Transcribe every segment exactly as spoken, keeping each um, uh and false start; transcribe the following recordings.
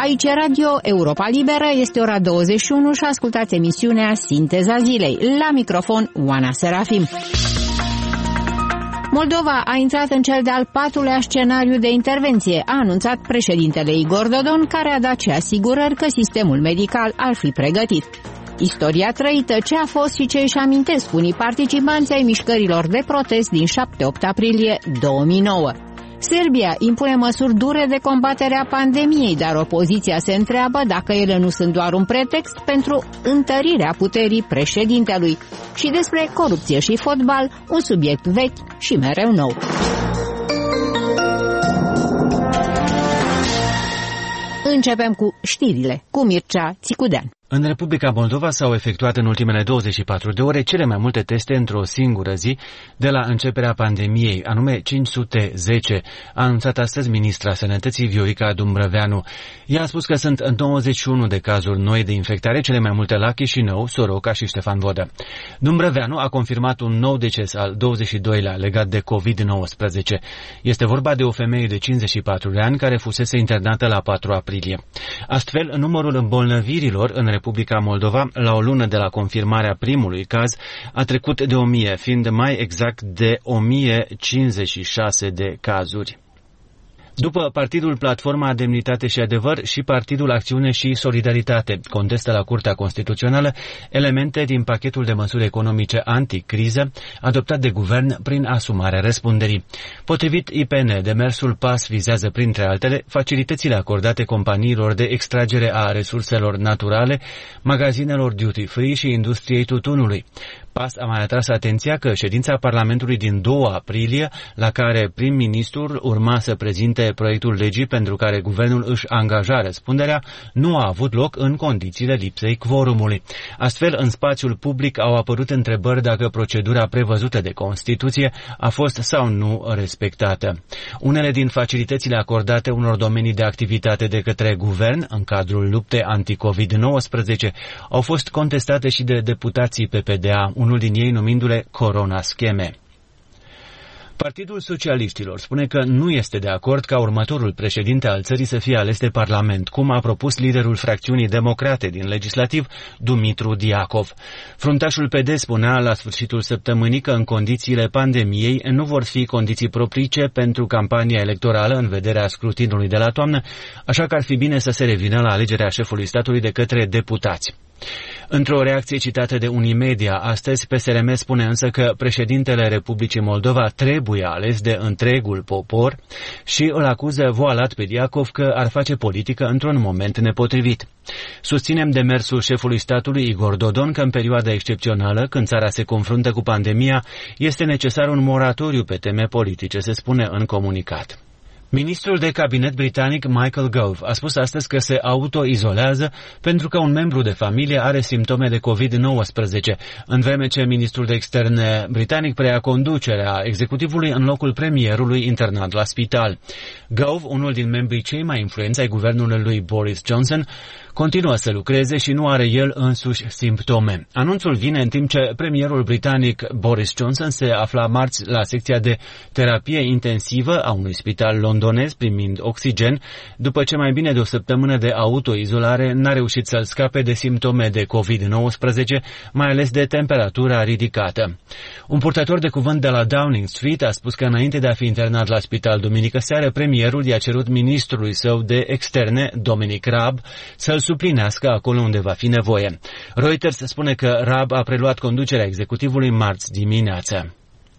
Aici e Radio Europa Liberă, este ora douăzeci și unu și ascultați emisiunea Sinteza Zilei. La microfon, Oana Serafim. Moldova a intrat în cel de-al patrulea scenariu de intervenție, a anunțat președintele Igor Dodon, care a dat și asigurări că sistemul medical ar fi pregătit. Istoria trăită, ce a fost și ce își amintesc unii participanți ai mișcărilor de protest din șapte-opt aprilie două mii nouă. Serbia impune măsuri dure de combatere a pandemiei, dar opoziția se întreabă dacă ele nu sunt doar un pretext pentru întărirea puterii președintelui. Și despre corupție și fotbal, un subiect vechi și mereu nou. Începem cu știrile, cu Mircea Țicudean. În Republica Moldova s-au efectuat în ultimele douăzeci și patru de ore cele mai multe teste într-o singură zi de la începerea pandemiei, anume cinci sute zece, a anunțat astăzi ministra Sănătății Viorica Dumbrăveanu. Ea a spus că sunt douăzeci și unu de cazuri noi de infectare, cele mai multe la Chișinău, Soroca și Ștefan Vodă. Dumbrăveanu a confirmat un nou deces al douăzeci și doilea legat de covid nouăsprezece. Este vorba de o femeie de cincizeci și patru de ani care fusese internată la patru aprilie. Astfel, numărul îmbolnăvirilor în Republica Moldova, la o lună de la confirmarea primului caz, a trecut de o mie, fiind mai exact de o mie cincizeci și șase de cazuri. După Partidul Platforma Demnitate și Adevăr și Partidul Acțiune și Solidaritate contestă la Curtea Constituțională elemente din pachetul de măsuri economice anticriză adoptat de guvern prin asumarea răspunderii. Potrivit I P N, demersul P A S vizează, printre altele, facilitățile acordate companiilor de extragere a resurselor naturale, magazinelor duty-free și industriei tutunului. P A S a mai atras atenția că ședința Parlamentului din doi aprilie, la care prim-ministrul urma să prezinte proiectul legii pentru care guvernul își angaja răspunderea, nu a avut loc în condițiile lipsei quorumului. Astfel, în spațiul public au apărut întrebări dacă procedura prevăzută de Constituție a fost sau nu respectată. Unele din facilitățile acordate unor domenii de activitate de către guvern în cadrul luptei anti-covid nouăsprezece au fost contestate și de deputații P P D A, unul din ei numindu-le corona scheme. Partidul Socialiștilor spune că nu este de acord ca următorul președinte al țării să fie ales de Parlament, cum a propus liderul fracțiunii democrate din legislativ, Dumitru Diacov. Fruntașul P D spunea la sfârșitul săptămânii că în condițiile pandemiei nu vor fi condiții propice pentru campania electorală în vederea scrutinului de la toamnă, așa că ar fi bine să se revină la alegerea șefului statului de către deputați. Într-o reacție citată de Unimedia astăzi, P S R M spune însă că președintele Republicii Moldova trebuie ales de întregul popor și îl acuză voalat pe Diacov că ar face politică într-un moment nepotrivit. Susținem demersul șefului statului Igor Dodon că în perioada excepțională, când țara se confruntă cu pandemia, este necesar un moratoriu pe teme politice, se spune în comunicat. Ministrul de cabinet britanic Michael Gove a spus astăzi că se autoizolează pentru că un membru de familie are simptome de covid nouăsprezece, în vreme ce ministrul de externe britanic preia conducerea executivului în locul premierului internat la spital. Gove, unul din membrii cei mai influenți ai guvernului lui Boris Johnson, continuă să lucreze și nu are el însuși simptome. Anunțul vine în timp ce premierul britanic Boris Johnson se afla marți la secția de terapie intensivă a unui spital londonez primind oxigen, după ce mai bine de o săptămână de autoizolare n-a reușit să-l scape de simptome de covid nouăsprezece, mai ales de temperatura ridicată. Un purtător de cuvânt de la Downing Street a spus că înainte de a fi internat la spital duminică seară, premierul i-a cerut ministrului său de externe, Dominic Raab, să-l suplinească acolo unde va fi nevoie. Reuters spune că Raab a preluat conducerea executivului marți dimineața.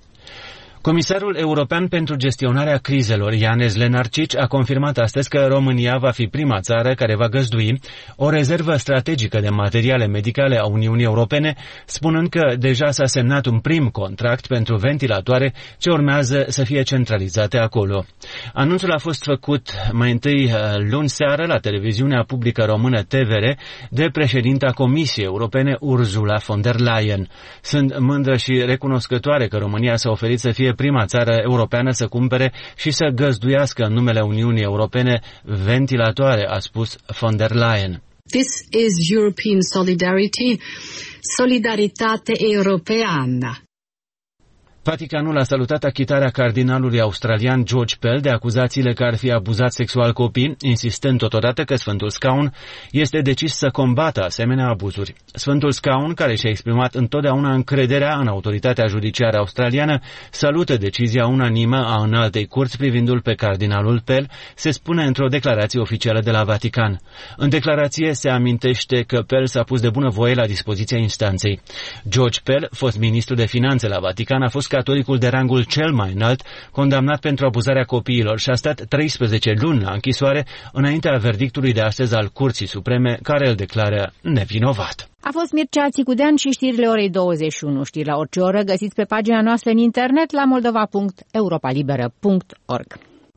Comisarul European pentru gestionarea crizelor, Janez Lenarčič, a confirmat astăzi că România va fi prima țară care va găzdui o rezervă strategică de materiale medicale a Uniunii Europene, spunând că deja s-a semnat un prim contract pentru ventilatoare ce urmează să fie centralizate acolo. Anunțul a fost făcut mai întâi luni seară la televiziunea publică română T V R de președinta Comisiei Europene Ursula von der Leyen. Sunt mândră și recunoscătoare că România s-a oferit să fie prima țară europeană să cumpere și să găzduiască în numele Uniunii Europene ventilatoare, a spus von der Leyen. This is European solidarity, solidaritate europeană. Vaticanul a salutat achitarea cardinalului australian George Pell de acuzațiile că ar fi abuzat sexual copii, insistând totodată că Sfântul Scaun este decis să combată asemenea abuzuri. Sfântul Scaun, care și-a exprimat întotdeauna încrederea în autoritatea judiciară australiană, salută decizia unanimă a Înaltei Curți privindul pe cardinalul Pell, se spune într-o declarație oficială de la Vatican. În declarație se amintește că Pell s-a pus de bunăvoie la dispoziția instanței. George Pell, fost ministru de finanțe la Vatican, a fost catolicul de rangul cel mai înalt, condamnat pentru abuzarea copiilor și a stat treisprezece luni la închisoare înaintea verdictului de astăzi al Curții Supreme, care îl declară nevinovat. A fost Mircea Țicudean și știrile orei douăzeci și unu. Știri la orice oră găsiți pe pagina noastră în internet la moldova punct europa liberă punct org.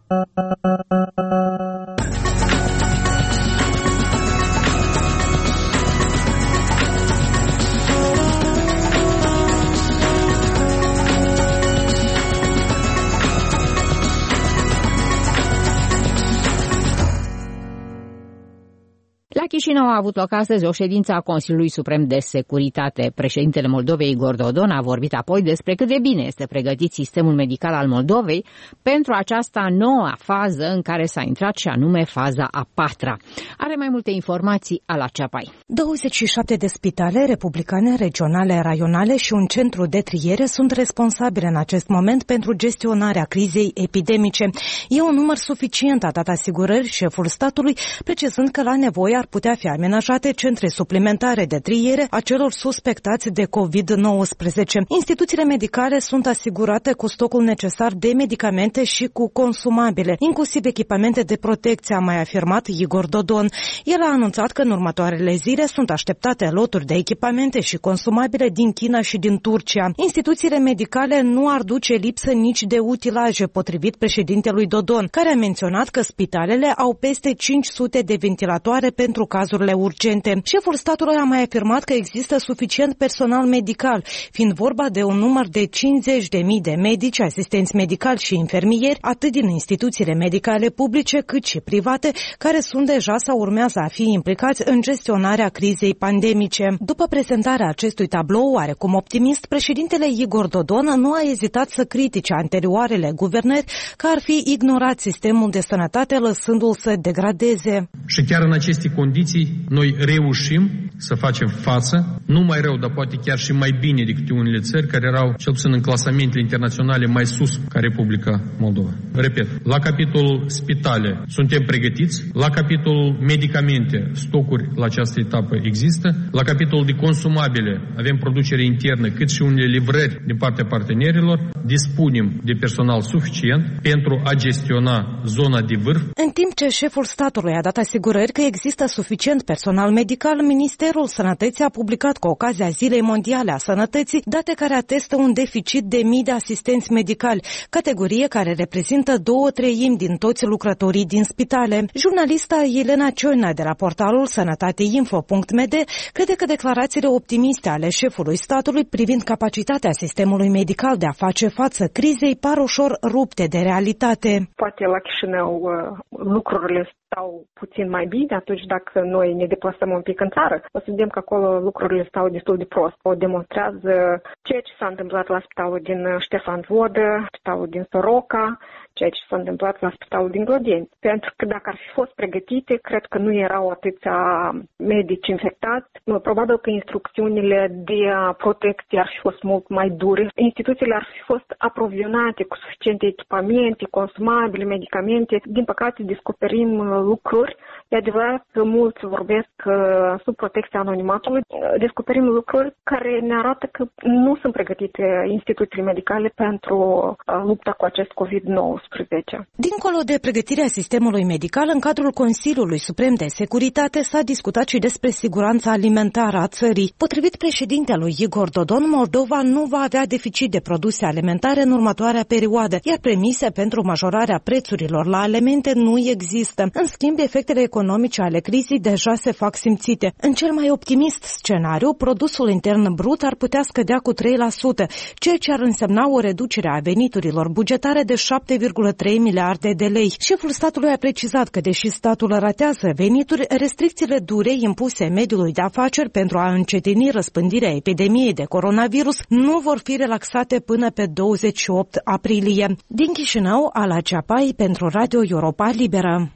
La Chișinău a avut loc astăzi o ședință a Consiliului Suprem de Securitate. Președintele Moldovei, Igor Dodon, a vorbit apoi despre cât de bine este pregătit sistemul medical al Moldovei pentru această nouă fază în care s-a intrat, și anume faza a patra. Are mai multe informații Ala Ceapai. douăzeci și șapte de spitale republicane, regionale, raionale și un centru de triere sunt responsabile în acest moment pentru gestionarea crizei epidemice. E un număr suficient, a dat asigurări șeful statului, precizând că la nevoie ar putea fi amenajate centre suplimentare de triere a celor suspectați de covid nouăsprezece. Instituțiile medicale sunt asigurate cu stocul necesar de medicamente și cu consumabile, inclusiv echipamente de protecție, a mai afirmat Igor Dodon. El a anunțat că în următoarele zile sunt așteptate loturi de echipamente și consumabile din China și din Turcia. Instituțiile medicale nu ar duce lipsă nici de utilaje, potrivit președintelui Dodon, care a menționat că spitalele au peste cinci sute de ventilatoare pentru cazurile urgente. Șeful statului a mai afirmat că există suficient personal medical, fiind vorba de un număr de cincizeci de mii de medici, asistenți medicali și infermieri, atât din instituțiile medicale publice cât și private, care sunt deja sau urmează a fi implicați în gestionarea crizei pandemice. După prezentarea acestui tablou oarecum optimist, președintele Igor Dodon nu a ezitat să critique anterioarele guvernări că ar fi ignorat sistemul de sănătate, lăsându-l să degradeze. Și chiar în aceste condiții, noi reușim să facem față, nu mai rău, dar poate chiar și mai bine decât unele țări care erau, cel puțin în clasamentele internaționale, mai sus ca Republica Moldova. Repet, la capitolul spitale suntem pregătiți, la capitolul medicamente, stocuri la această etapă există, la capitolul de consumabile avem producere internă, cât și unele livrări din partea partenerilor, dispunem de personal suficient pentru a gestiona zona de vârf. În timp ce șeful statului a dat asigurări că există suficient personal medical, Ministerul Sănătății a publicat cu ocazia Zilei Mondiale a Sănătății date care atestă un deficit de mii de asistenți medicali, categorie care reprezintă două treimi din toți lucrătorii din spitale. Jurnalista Elena Cioina de la portalul sănătateinfo punct m d crede că declarațiile optimiste ale șefului statului privind capacitatea sistemului medical de a face față crizei par ușor rupte de realitate. Poate la Chișinău lucrurile stau puțin mai bine atunci dacă noi ne deplasăm un pic în țară. O să vedem că acolo lucrurile stau destul de prost. O demonstrează ceea ce s-a întâmplat la spitalul din Ștefan Vodă, spitalul din Soroca, ceea ce s-a întâmplat la spitalul din Glodeni. Pentru că dacă ar fi fost pregătite, cred că nu erau atâția medici infectați. Probabil că instrucțiunile de protecție ar fi fost mult mai dure. Instituțiile ar fi fost aprovizionate cu suficiente echipamente, consumabile, medicamente. Din păcate, descoperim lucruri. E adevărat că mulți vorbesc sub protecția anonimatului. Descoperim lucruri care ne arată că nu sunt pregătite instituțiile medicale pentru lupta cu acest covid nouăsprezece. Dincolo de pregătirea sistemului medical, în cadrul Consiliului Suprem de Securitate s-a discutat și despre siguranța alimentară a țării. Potrivit președintelui Igor Dodon, Moldova nu va avea deficit de produse alimentare în următoarea perioadă, iar premise pentru majorarea prețurilor la alimente nu există. În schimb, efectele economice economice ale crizei deja se fac simțite. În cel mai optimist scenariu, produsul intern brut ar putea scădea cu trei la sută, ceea ce ar însemna o reducere a veniturilor bugetare de șapte virgulă trei miliarde de lei. Șeful statului a precizat că, deși statul ratează venituri, restricțiile dure impuse mediului de afaceri pentru a încetini răspândirea epidemiei de coronavirus nu vor fi relaxate până pe douăzeci și opt aprilie. Din Chișinău, Ala Ceapai pentru Radio Europa Liberă.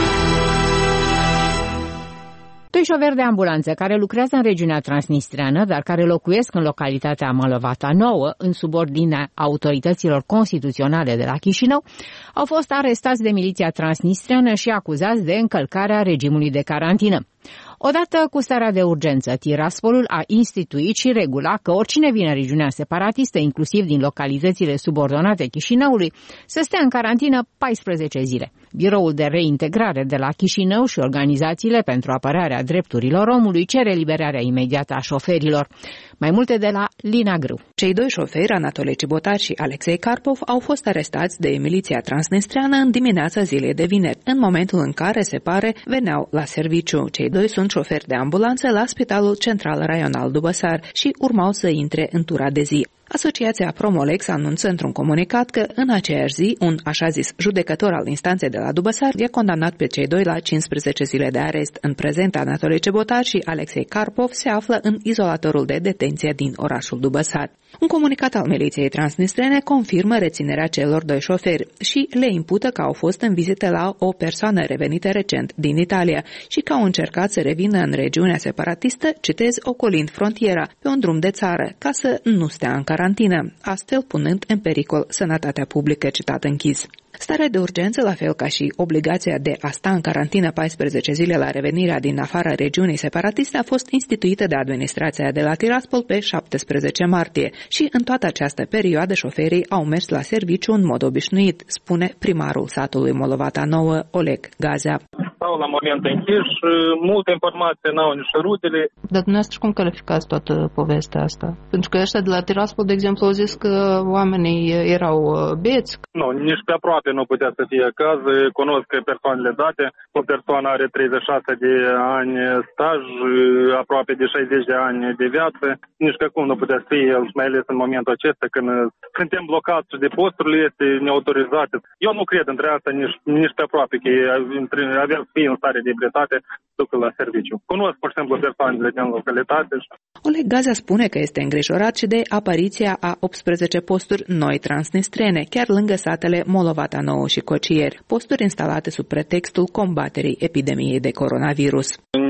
Doi șoferi de ambulanță care lucrează în regiunea transnistreană, dar care locuiesc în localitatea Molovata Nouă, în subordinea autorităților constituționale de la Chișinău, au fost arestați de miliția transnistreană și acuzați de încălcarea regimului de carantină. Odată cu starea de urgență, Tiraspolul a instituit și regula că oricine vine în regiunea separatistă, inclusiv din localitățile subordonate Chișinăului, să stea în carantină paisprezece zile. Biroul de reintegrare de la Chișinău și organizațiile pentru apărarea drepturilor omului cer eliberarea imediată a șoferilor. Mai multe de la Lina Grâu. Cei doi șoferi, Anatole Cibotar și Alexei Karpov, au fost arestați de miliția transnistreană în dimineața zilei de vineri, în momentul în care, se pare, veneau la serviciu. Cei doi sunt șoferi de ambulanță la Spitalul Central Raional Dubăsar și urmau să intre în tura de zi. Asociația Promolex anunță într-un comunicat că în aceeași zi un așa zis judecător al instanței de la Dubăsar i-a condamnat pe cei doi la cincisprezece zile de arest. În prezent, Anatole Cibotar și Alexei Karpov se află în izolatorul de detenție din orașul Dubăsar. Un comunicat al miliției transnistrene confirmă reținerea celor doi șoferi și le impută că au fost în vizită la o persoană revenită recent din Italia și că au încercat să revină în regiunea separatistă, citez, ocolind frontiera, pe un drum de țară, ca să nu stea în carantină, astfel punând în pericol sănătatea publică, citat închis. Starea de urgență, la fel ca și obligația de a sta în carantină paisprezece zile la revenirea din afara regiunii separatiste, a fost instituită de administrația de la Tiraspol pe șaptesprezece martie și în toată această perioadă șoferii au mers la serviciu în mod obișnuit, spune primarul satului Molovata Nouă, Oleg Gazea. Stau la moment închiși, multe informații n-au nici rutele. Dar dumneavoastră cum calificați toată povestea asta? Pentru că ăștia de la Tiraspol, de exemplu, au zis că oamenii erau beți. Nu, nici pe aproape nu putea să fie caz. Cunosc persoanele date. O persoană are treizeci și șase de ani staj, aproape de șaizeci de ani de viață. Nici pe cum nu putea să fie, mai ales în momentul acesta, când suntem blocați de posturile este neautorizate. Eu nu cred între asta nici, nici pe aproape că avea să fie în stare de ebritate ducă la serviciu. Cunosc, pur și simplu, persoanele din localitate. Oleg Gazea spune că este îngrijorat și de apariția a optsprezece posturi noi transnistrene, chiar lângă satele Molovata Nouă și Cocieri, posturi instalate sub pretextul combaterii epidemiei de coronavirus.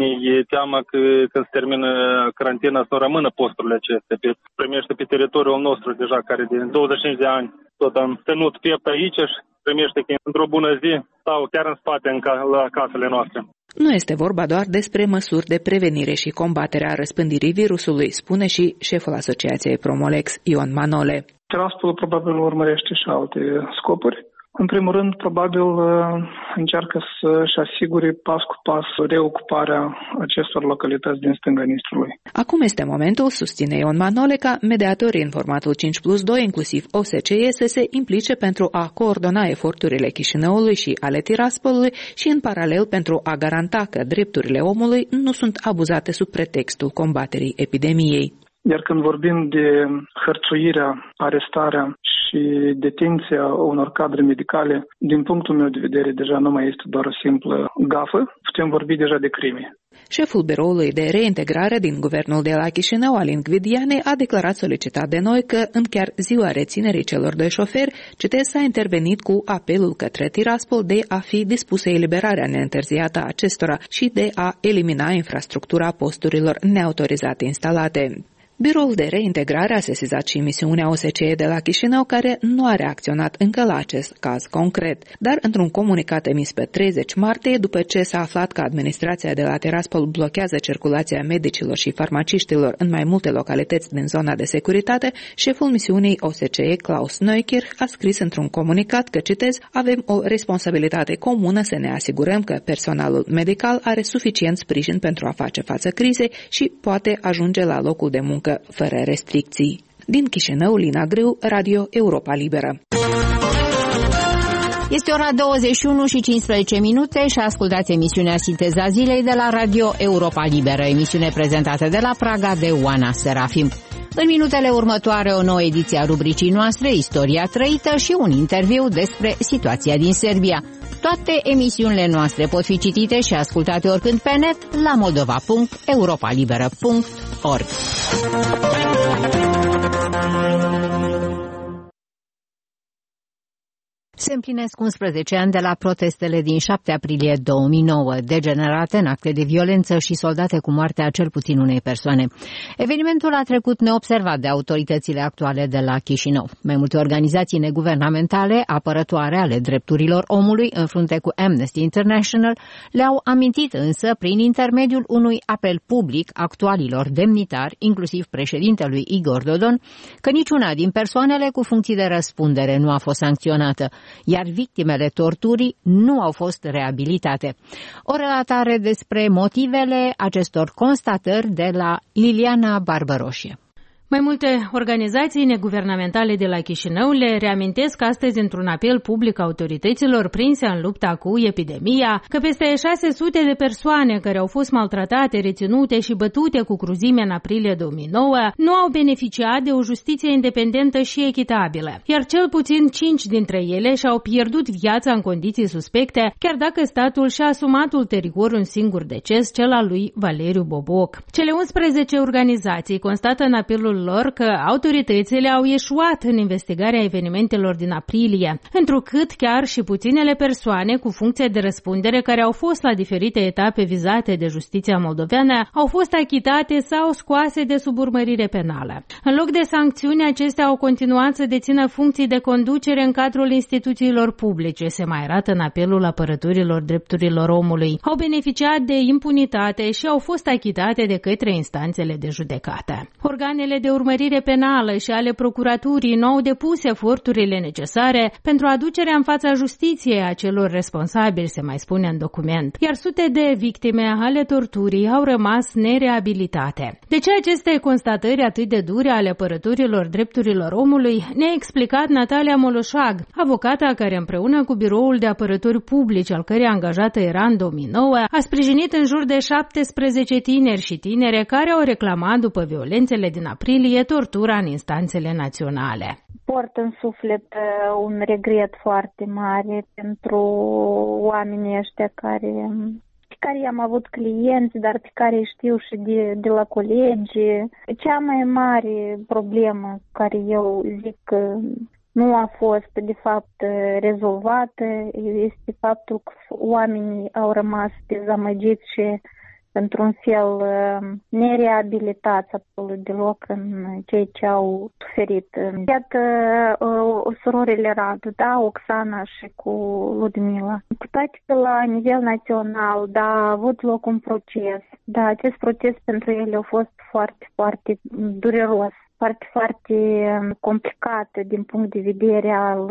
E teamă că când se termină carantina să nu rămână posturile acestea. Primește pe teritoriul nostru deja, care de douăzeci și cinci de ani tot am ținut piept aici și primește că într-o bună zi stau chiar în spate în ca, la casele noastre. Nu este vorba doar despre măsuri de prevenire și combatere a răspândirii virusului, spune și șeful asociației Promolex, Ion Manole. Tiraspolul probabil urmărește și alte scopuri. În primul rând, probabil încearcă să-și asigure pas cu pas reocuparea acestor localități din stânga Nistrului. Acum este momentul, susține Ion Manole, ca mediatorii în formatul cinci plus doi, inclusiv O S C E, să se implice pentru a coordona eforturile Chișinăului și ale Tiraspolului și în paralel pentru a garanta că drepturile omului nu sunt abuzate sub pretextul combaterii epidemiei. Iar când vorbim de hărțuirea, arestarea și detenția unor cadre medicale, din punctul meu de vedere, deja nu mai este doar o simplă gafă, putem vorbi deja de crime. Șeful biroului de reintegrare din guvernul de la Chișinău, Alin Gvidiane, a declarat solicitat de noi că în chiar ziua reținerii celor doi șoferi, citez, s-a intervenit cu apelul către Tiraspol de a fi dispusă eliberarea neîntârziată a acestora și de a elimina infrastructura posturilor neautorizate instalate. Biroul de reintegrare a sesizat și misiunea O S C E de la Chișinău, care nu a reacționat încă la acest caz concret, dar într-un comunicat emis pe treizeci martie, după ce s-a aflat că administrația de la Tiraspol blochează circulația medicilor și farmaciștilor în mai multe localități din zona de securitate, șeful misiunii O S C E, Klaus Neukirch, a scris într-un comunicat că, citez, avem o responsabilitate comună să ne asigurăm că personalul medical are suficient sprijin pentru a face față crizei și poate ajunge la locul de muncă fără restricții. Din Chișinău, Lina Grâu, Radio Europa Liberă. Este ora douăzeci și unu și cincisprezece minute și ascultați emisiunea Sinteza Zilei de la Radio Europa Liberă, emisiune prezentată de la Praga de Oana Serafim. În minutele următoare, o nouă ediție a rubricii noastre, Istoria trăită și un interviu despre situația din Serbia. Toate emisiunile noastre pot fi citite și ascultate oricând pe net la moldova punct europa liberă punct org. Se împlinesc unsprezece ani de la protestele din șapte aprilie două mii nouă, degenerate în acte de violență și soldate cu moartea cel puțin unei persoane. Evenimentul a trecut neobservat de autoritățile actuale de la Chișinău. Mai multe organizații neguvernamentale, apărătoare ale drepturilor omului, în frunte cu Amnesty International, le-au amintit însă, prin intermediul unui apel public actualilor demnitari, inclusiv președintelui Igor Dodon, că niciuna din persoanele cu funcții de răspundere nu a fost sancționată, iar victimele torturii nu au fost reabilitate. O relatare despre motivele acestor constatări de la Liliana Barbăroșie. Mai multe organizații neguvernamentale de la Chișinău le reamintesc astăzi într-un apel public autorităților prinse în lupta cu epidemia că peste șase sute de persoane care au fost maltratate, reținute și bătute cu cruzime în aprilie două mii nouă nu au beneficiat de o justiție independentă și echitabilă, iar cel puțin cinci dintre ele și-au pierdut viața în condiții suspecte, chiar dacă statul și-a asumat ulterior un singur deces, cel al lui Valeriu Boboc. Cele unsprezece organizații constată în apelul lor că autoritățile au eșuat în investigarea evenimentelor din aprilie, întrucât chiar și puținele persoane cu funcție de răspundere care au fost la diferite etape vizate de justiția moldoveană au fost achitate sau scoase de sub urmărire penală. În loc de sancțiuni, acestea au continuat să dețină funcții de conducere în cadrul instituțiilor publice, se mai arată în apelul apărătorilor drepturilor omului. Au beneficiat de impunitate și au fost achitate de către instanțele de judecată. Organele de urmărire penală și ale procuraturii nu au depus eforturile necesare pentru aducerea în fața justiției a celor responsabili, se mai spune în document, iar sute de victime ale torturii au rămas nereabilitate. De ce aceste constatări atât de dure ale apărătorilor drepturilor omului ne-a explicat Natalia Moloșag, avocata care împreună cu Biroul de Apărători Publici, al cărei angajată era în două mii nouă, a sprijinit în jur de șaptesprezece tineri și tinere care au reclamat după violențele din aprilie tortura în instanțele naționale. Port în suflet un regret foarte mare pentru oamenii ăștia care, pe care i-am avut clienți, dar pe care îi știu și de, de la colegi. Cea mai mare problemă care eu zic că nu a fost de fapt rezolvată este faptul că oamenii au rămas dezamăgiți și într-un fel nereabilitați absolut deloc în cei ce au suferit. Iată surorile Radu, da, Oxana și cu Ludmila. Cu toate că la nivel național, da, a avut loc un proces. Da, acest proces pentru ele a fost foarte, foarte dureros, foarte, foarte complicat din punct de vedere al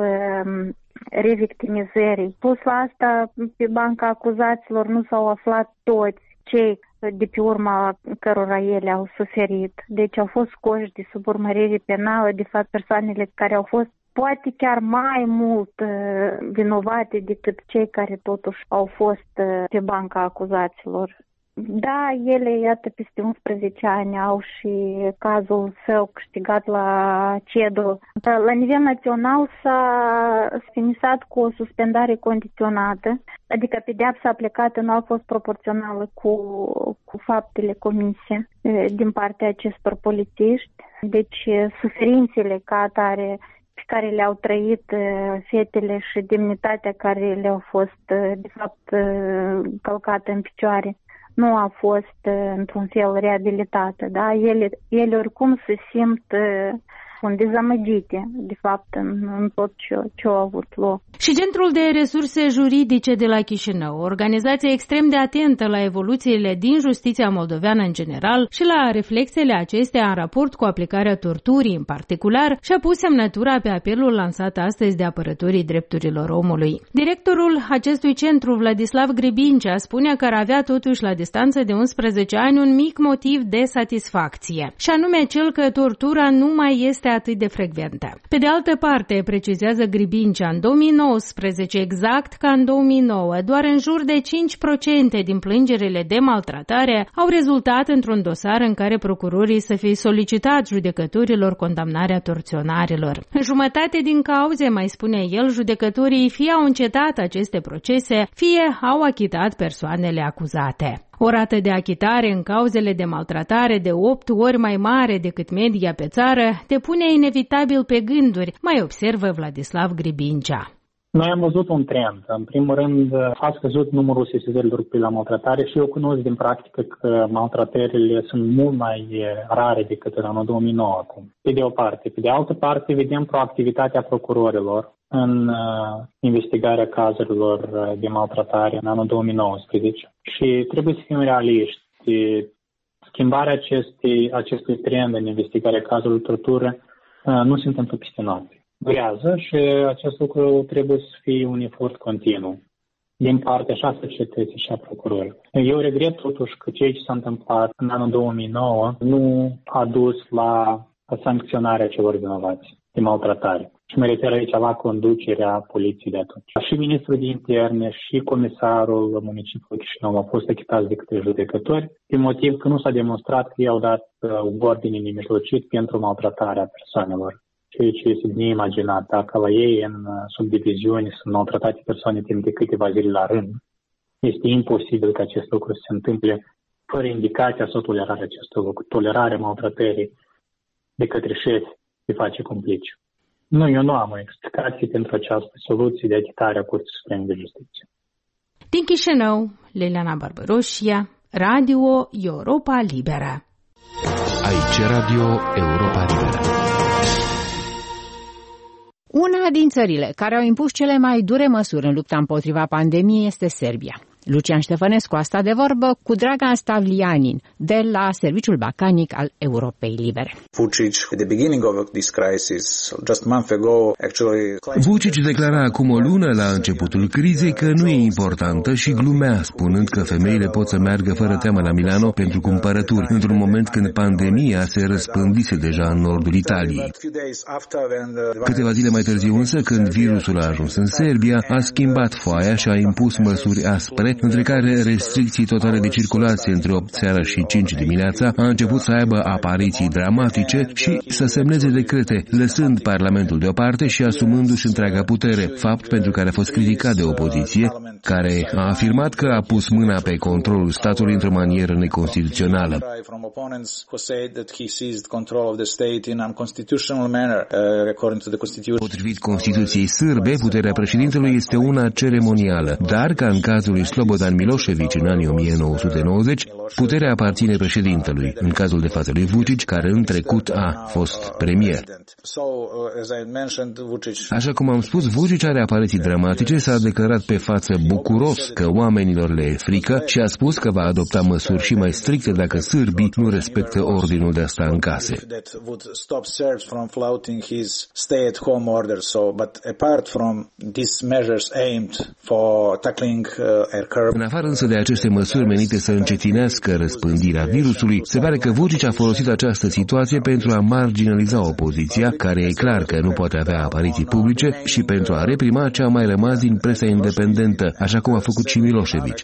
revictimizării. Plus la asta, pe banca acuzaților nu s-au aflat toți cei de pe urma cărora ele au suferit. Deci au fost scoși de sub urmărire penală, de fapt persoanele care au fost poate chiar mai mult uh, vinovate decât cei care totuși au fost uh, pe banca acuzaților. Da, ele, iată, peste unsprezece ani au și cazul său câștigat la CEDO. La nivel național s-a finisat cu o suspendare condiționată, adică pedeapsa aplicată nu a fost proporțională cu, cu faptele comise din partea acestor polițiști. Deci suferințele ca atare pe care le-au trăit fetele și demnitatea care le-au fost de fapt călcate în picioare nu a fost într-un fel reabilitată, da? Ele, ele oricum se simt sunt dezamăgite, de fapt, în, în tot ce, ce a avut loc. Și Centrul de Resurse Juridice de la Chișinău, o organizație extrem de atentă la evoluțiile din justiția moldoveană în general și la reflexele acestea în raport cu aplicarea torturii în particular, și-a pus semnătura pe apelul lansat astăzi de apărătorii drepturilor omului. Directorul acestui centru, Vladislav Gribincea, spune că ar avea totuși la distanță de unsprezece ani un mic motiv de satisfacție, și anume cel că tortura nu mai este atât de frecventă. Pe de altă parte, precizează Gribincea, în două mii nouă nouăsprezece, exact ca în două mii nouă, doar în jur de cinci la sută din plângerile de maltratare au rezultat într-un dosar în care procurorii să fie solicitat judecătorilor condamnarea torționarilor. În jumătate din cauze, mai spune el, judecătorii fie au încetat aceste procese, fie au achitat persoanele acuzate. O rată de achitare în cauzele de maltratare de opt ori mai mare decât media pe țară te pune inevitabil pe gânduri, mai observă Vladislav Gribincea. Noi am văzut un trend. În primul rând, a scăzut numărul sesizărilor la maltratare și eu cunosc din practică că maltratările sunt mult mai rare decât în anul două mii nouă acum. Pe de o parte. Pe de altă parte, vedem proactivitatea procurorilor în uh, investigarea cazurilor de maltratare în anul două mii nouăsprezece. Și trebuie să fim realiști. Schimbarea acestei, acestui trend în investigarea cazurilor de tortură uh, nu se întâmplă peste noapte. Durează și acest lucru trebuie să fie un efort continuu din partea și a societății și a procurorilor. Eu regret totuși că ceea ce s-a întâmplat în anul două mii nouă nu a dus la sancționarea celor vinovați de maltratare. Și mă refer aici la conducerea poliției de atunci. Și ministrul de interne și comisarul municipiului Chișinău au fost achitați de către judecători, pe motiv că nu s-a demonstrat că i-au dat uh, ordine nemijlocit pentru maltratarea persoanelor. Ceea ce este de neimaginat. Dacă la ei în subdiviziuni sunt maltratate persoane timp de câteva zile la rând, este imposibil ca acest lucru să se întâmple fără indicația sau tolerarea acestui lucru. Tolerarea maltratării de către șefi se face complice. Nu, eu nu am o explicație pentru această soluție de achitare a Curții Supreme de Justiție. Din Chișinău, Liliana Barbaroșia, Radio Europa Liberă. Aici Radio Europa Liberă. Una din țările care au impus cele mai dure măsuri în lupta împotriva pandemiei este Serbia. Lucian Ștefănescu a stat de vorbă cu Dragan Stavlianin de la Serviciul Balcanic al Europei Libere. Vučić declara acum o lună la începutul crizei că nu e importantă și glumea, spunând că femeile pot să meargă fără teamă la Milano pentru cumpărături, într-un moment când pandemia se răspândise deja în nordul Italiei. Câteva zile mai târziu însă, când virusul a ajuns în Serbia, a schimbat foaia și a impus măsuri aspre, între care restricții totale de circulație între opt seara și cinci dimineața, a început să aibă apariții dramatice și să semneze decrete, lăsând Parlamentul deoparte și asumându-și întreaga putere, fapt pentru care a fost criticat de opoziție, care a afirmat că a pus mâna pe controlul statului într-o manieră neconstituțională. Potrivit Constituției sârbe, puterea președintelui este una ceremonială, dar, ca în cazul lui Slobodan Milošević în anii o mie nouă sute nouăzeci, puterea aparține președintelui, în cazul de față lui Vučić, care în trecut a fost premier. Așa cum am spus, Vučić are apariții dramatice, s-a declarat pe față bucuros că oamenilor le e frică și a spus că va adopta măsuri și mai stricte dacă sârbii nu respectă ordinul de a sta în case. În afară însă de aceste măsuri menite să încetinească răspândirea virusului, se pare că Vučić a folosit această situație pentru a marginaliza opoziția, care e clar că nu poate avea apariții publice, și pentru a reprima ce a mai rămas din presa independentă, așa cum a făcut și Milošević.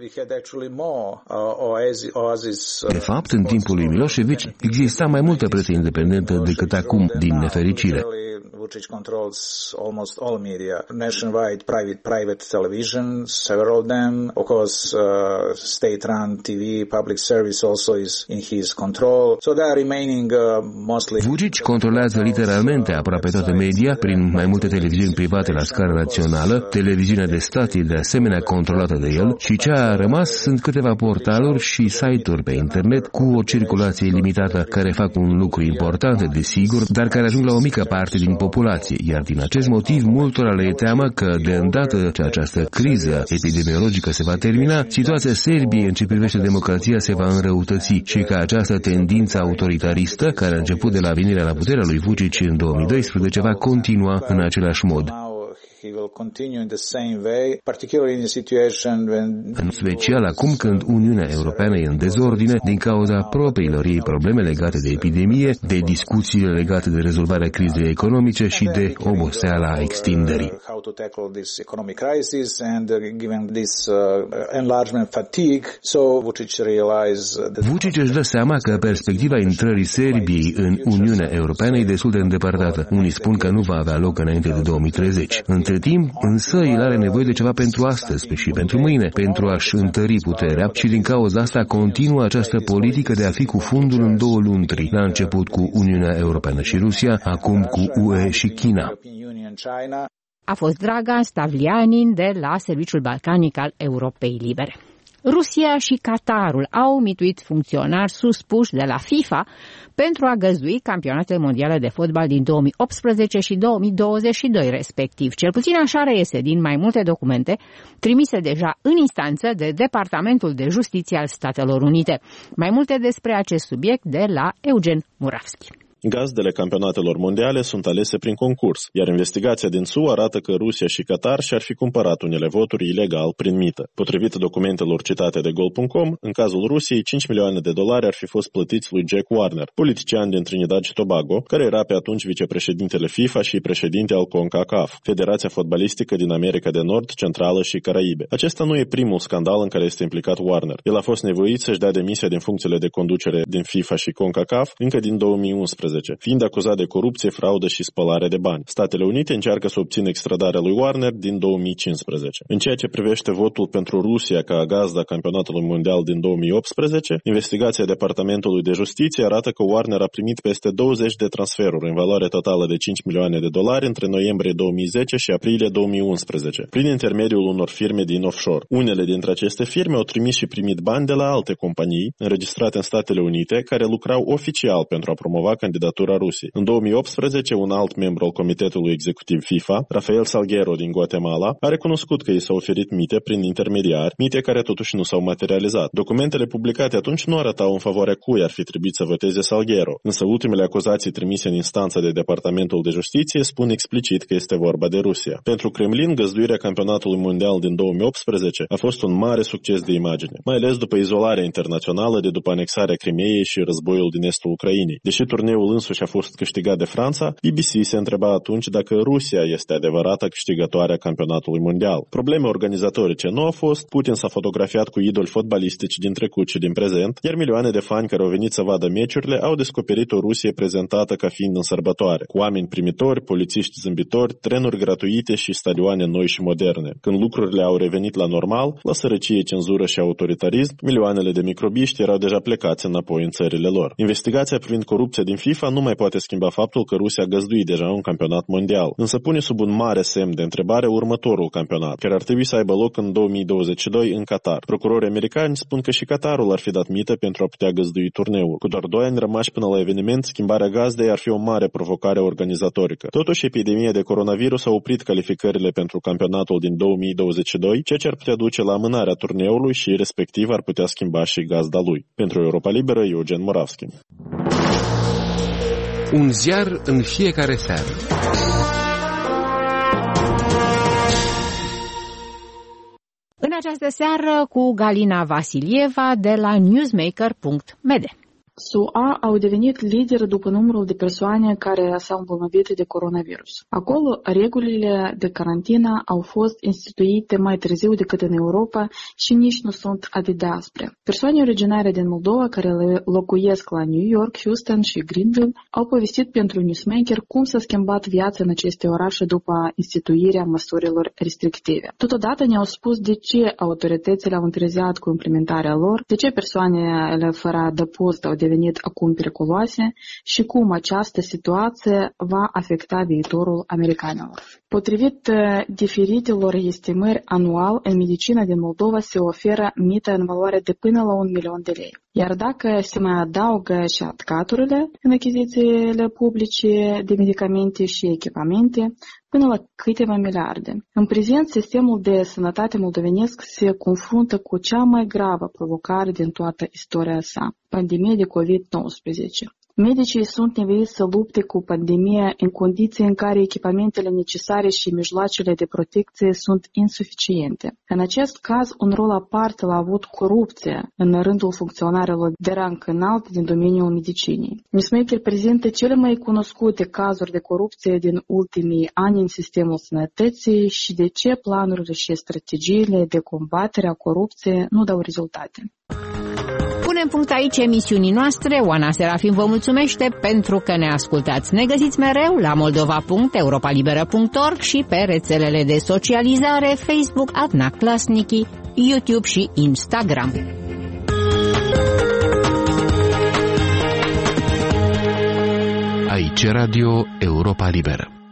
De fapt, în timpul lui Milošević exista mai multă presă independentă decât acum, din nefericire. Vučić controls almost all media, nationwide private private television, several of them. Of course, uh, state-run T V, public service also is in his control. So they are remaining uh, mostly. Vučić controlează literalmente aproape toate media, prin mai multe televiziuni private la scară națională. Televiziunea de stat e de asemenea controlată de el și ce a rămas sunt câteva portaluri și site-uri pe internet cu o circulație limitată, care fac un lucru important, desigur, dar care ajung la o mică parte din populație. Iar din acest motiv, multora le e teamă că, de îndată ce această criză epidemiologică se va termina, situația Serbiei în ce privește democrația se va înrăutăți și că această tendință autoritaristă, care a început de la venirea la puterea lui Vučić în două mii doisprezece, va continua în același mod. He will continue in the same way, particularly in a situation when în special acum când Uniunea Europeană e în dezordine din cauza propriilor ei probleme legate de epidemie, de discuțiile legate de rezolvarea crizei economice și de oboseala extinderii. How to tackle this economic crisis and given this enlargement fatigue, so Vučić realized that Vučić își dă seama că perspectiva intrării Serbiei în Uniunea Europeană e destul de îndepărtată. Unii spun că nu va avea loc înainte de două mii treizeci. Între timp, însă, el are nevoie de ceva pentru astăzi și pentru mâine, pentru a-și întări puterea și din cauza asta continuă această politică de a fi cu fundul în două luntri, la început cu Uniunea Europeană și Rusia, acum cu U E și China. A fost Dragan Stavlianin de la Serviciul Balcanic al Europei Libere. Rusia și Qatarul au mituit funcționari suspuși de la FIFA pentru a găzdui campionatele mondiale de fotbal din două mii optsprezece și două mii douăzeci și doi respectiv. Cel puțin așa reiese din mai multe documente trimise deja în instanță de Departamentul de Justiție al Statelor Unite. Mai multe despre acest subiect de la Eugen Muravski. Gazdele campionatelor mondiale sunt alese prin concurs, iar investigația din S U A arată că Rusia și Qatar și-ar fi cumpărat unele voturi ilegal prin mită. Potrivit documentelor citate de Gol punct com, în cazul Rusiei, cinci milioane de dolari ar fi fost plătiți lui Jack Warner, politician din Trinidad și Tobago, care era pe atunci vicepreședintele FIFA și președinte al CONCACAF, Federația Fotbalistică din America de Nord, Centrală și Caraibe. Acesta nu e primul scandal în care este implicat Warner. El a fost nevoit să-și dea demisia din funcțiile de conducere din FIFA și CONCACAF încă din două mii unsprezece. Fiind acuzat de corupție, fraudă și spălare de bani. Statele Unite încearcă să obțină extradarea lui Warner din două mii cincisprezece. În ceea ce privește votul pentru Rusia ca gazda campionatului mondial din două mii optsprezece, investigația Departamentului de Justiție arată că Warner a primit peste douăzeci de transferuri în valoare totală de cinci milioane de dolari între noiembrie două mii zece și aprilie două mii unsprezece, prin intermediul unor firme din offshore. Unele dintre aceste firme au trimis și primit bani de la alte companii înregistrate în Statele Unite care lucrau oficial pentru a promova candidatura Rusiei. În două mii optsprezece, un alt membru al Comitetului Executiv FIFA, Rafael Salguero din Guatemala, a recunoscut că i s-au oferit mite prin intermediari, mite care totuși nu s-au materializat. Documentele publicate atunci nu arătau în favoarea cui ar fi trebuit să voteze Salguero, însă ultimele acuzații trimise în instanță de Departamentul de Justiție spun explicit că este vorba de Rusia. Pentru Kremlin, găzduirea campionatului mondial din două mii optsprezece a fost un mare succes de imagine, mai ales după izolarea internațională de după anexarea Crimeei și războiul din estul Ucrainei. Deși turneul însuși a fost câștigat de Franța, B B C se întreba atunci dacă Rusia este adevărata câștigătoare a campionatului mondial. Probleme organizatorice nu au fost, Putin s-a fotografiat cu idoli fotbalistici din trecut și din prezent, iar milioane de fani care au venit să vadă meciurile au descoperit o Rusie prezentată ca fiind în sărbătoare, cu oameni primitori, polițiști zâmbitori, trenuri gratuite și stadioane noi și moderne. Când lucrurile au revenit la normal, la sărăcie, cenzură și autoritarism, milioanele de microbiști erau deja plecați înapoi în țările lor. Investigația privind corupția din FIFA nu mai poate schimba faptul că Rusia găzduie deja un campionat mondial, însă pune sub un mare semn de întrebare următorul campionat, care ar trebui să aibă loc în două mii douăzeci și doi în Qatar. Procurorii americani spun că și Qatarul ar fi dat mită pentru a putea găzdui turneul. Cu doar doi ani rămași până la eveniment, schimbarea gazdei ar fi o mare provocare organizatorică. Totuși, epidemia de coronavirus a oprit calificările pentru campionatul din două mii douăzeci și doi, ceea ce ar putea duce la amânarea turneului și respectiv ar putea schimba și gazda lui. Pentru Europa Liberă, Eugen Muravski. Un ziar în fiecare seară. În această seară cu Galina Vasilieva de la newsmaker punct m d. S U A au devenit lideri după numărul de persoane care s-au îmbolnăvit de coronavirus. Acolo, regulile de carantină au fost instituite mai târziu decât în Europa și nici nu sunt atât de aspre. Persoane originare din Moldova care locuiesc la New York, Houston și Greenville au povestit pentru Newsmaker cum s-a schimbat viața în aceste orașe după instituirea măsurilor restrictive. Totodată ne-au spus de ce autoritățile au întârziat cu implementarea lor, de ce persoanele fără adăpost au devenit acum periculoase și cum această situație va afecta viitorul americanilor. Potrivit diferitelor estimări anual, în medicina din Moldova se oferă mită în valoare de până la un milion de lei. Iar dacă se mai adaugă și atcaturile în achizițiile publice de medicamente și echipamente, până la câteva miliarde. În prezent, sistemul de sănătate moldovenesc se confruntă cu cea mai gravă provocare din toată istoria sa, pandemia de covid nouăsprezece. Medicii sunt nevoiți să lupte cu pandemia în condiții în care echipamentele necesare și mijloacele de protecție sunt insuficiente. În acest caz, un rol aparte l-a avut corupția în rândul funcționarilor de rang înalt din domeniul medicinii. Newsmaker prezintă cele mai cunoscute cazuri de corupție din ultimii ani în sistemul sănătății și de ce planurile și strategiile de combatere a corupției nu dau rezultate. Punem punct aici emisiunii noastre. Oana Serafim vă mulțumește pentru că ne ascultați. Ne găsiți mereu la moldova punct europa liberă punct org și pe rețelele de socializare Facebook, Adna Klasniki, YouTube și Instagram. Aici Radio Europa Liberă.